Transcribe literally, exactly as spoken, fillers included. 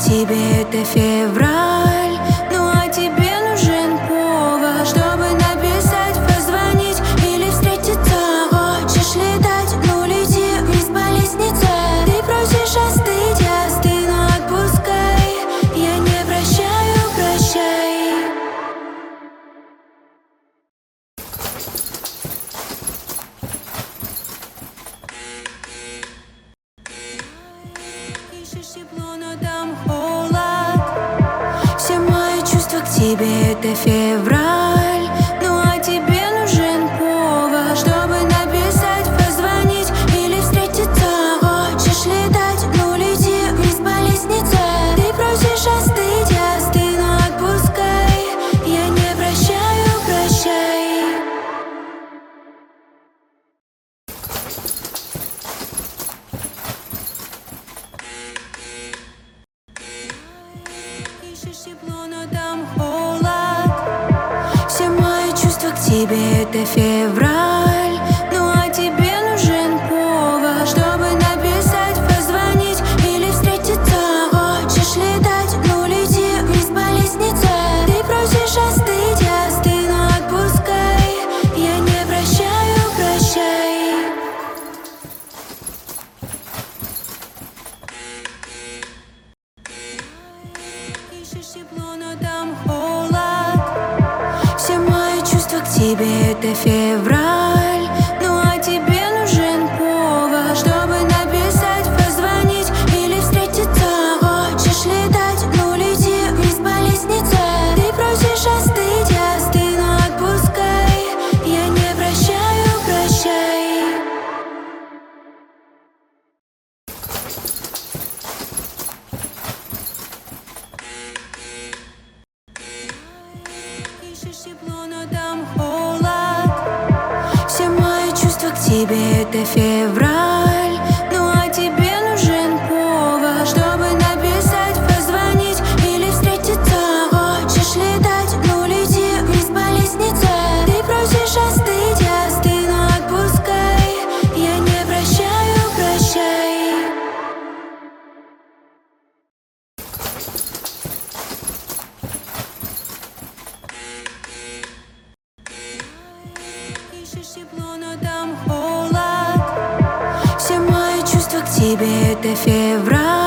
тебе, это февраль. Ну а тебе нужен повод, чтобы написать, позвонить или встретиться. Хочешь летать, ну лети вниз по лестнице. Ты просишь остыть, я остыну, отпускай. Я не прощаю, прощай. Ищешь тепло, но там холод. Все мои чувства к тебе, это февраль. Ну а тебе нужен повод, чтобы написать, позвонить или встретиться. Хочешь летать, ну лети вниз по лестнице. Ты просишь остыть, я остыну, отпускай. Я не прощаю, прощай. Ищешь тепло, но там холод. Все мои чувства к тебе, это февраль. Ну а тебе нужен повод, чтобы написать, позвонить или встретиться. Хочешь летать, ну лети вниз по лестнице. Ты просишь остыть, я остыну, отпускай. Я не прощаю, прощай. Ищешь тепло, но там холод. Все мои чувства к тебе, это февраль. Ну а тебе нужен повод, чтобы написать, позвонить или встретиться. Хочешь летать, ну лети вниз по лестнице. Ты просишь остыть, я остыну, отпускай. Я не прощаю, прощай. Ищешь тепло, но там холод. Все мои чувства к тебе, это февраль. Ну а тебе нужен повод, чтобы написать, позвонить или встретиться. Хочешь летать, ну лети вниз по лестнице. Ты просишь остыть, я остыну, отпускай. Я не прощаю, прощай. Ищешь тепло, но там холод. Все мои чувства к тебе, это февраль.